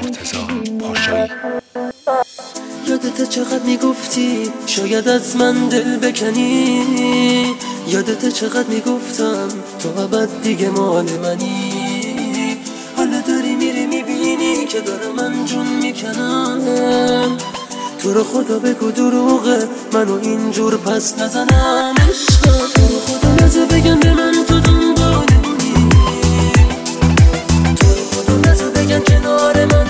مرتضی پاشایی. یادت چقدر میگفتی شاید از من دل بکنی، یادت چقدر میگفتم تو ابد دیگه مال منی. حالا داری میری میبینی که دارم من جون میکنم، تو رو خدا بگو دروغه منو اینجور پس نزنم. عشقا تو رو خدا نزه بگم به من تو دنبالمی، تو رو خدا نزه بگم کنار من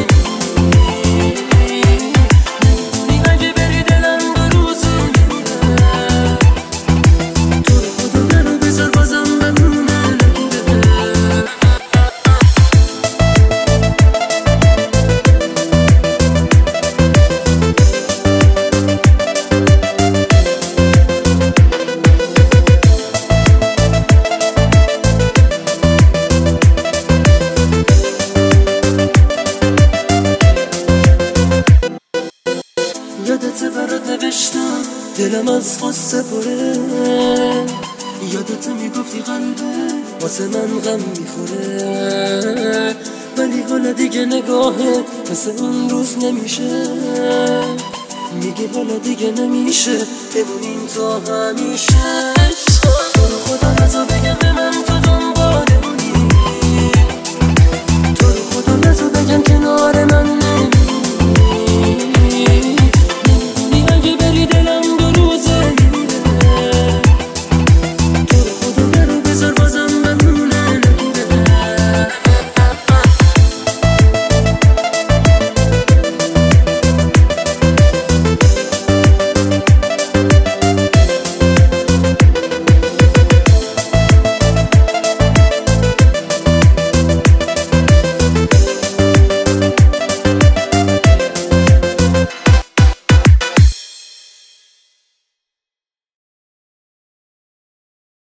یادت برات نوشتم دلم از غصه پره، یادت میگفتی قلبه واسه من غم میخوره، ولی حالا دیگه نگاهت مثل اون روز نمیشه، میگه حالا دیگه نمیشه بمونیم تا همیشه.